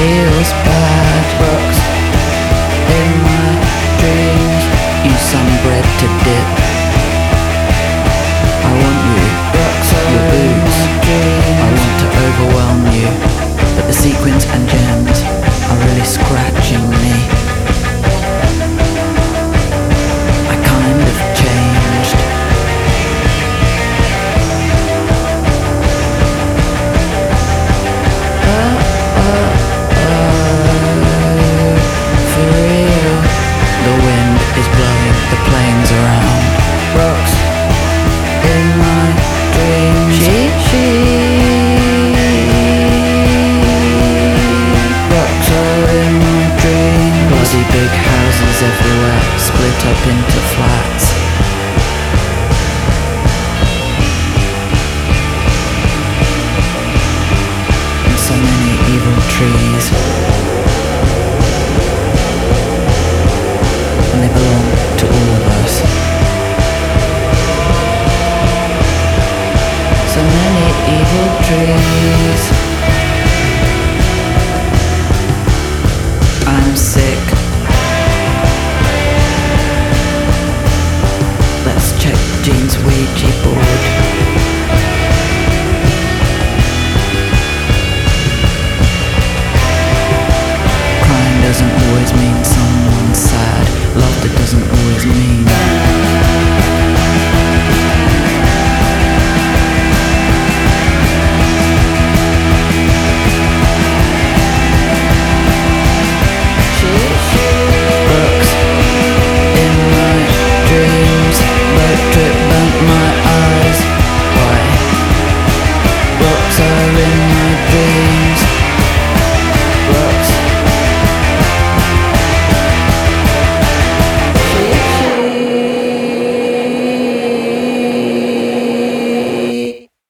feels bad. Rocks in my dreams, use some bread to dip. I want you, rocks your boots, I want to overwhelm you, but the sequins and gems are really scratching me. I kind of changed. For real, the wind is blowing the planes around. Rocks in my dreams. She rocks are in my dreams. Bloody big houses everywhere, split up into flats. And so many evil trees, and they belong to all of us. So many evil trees.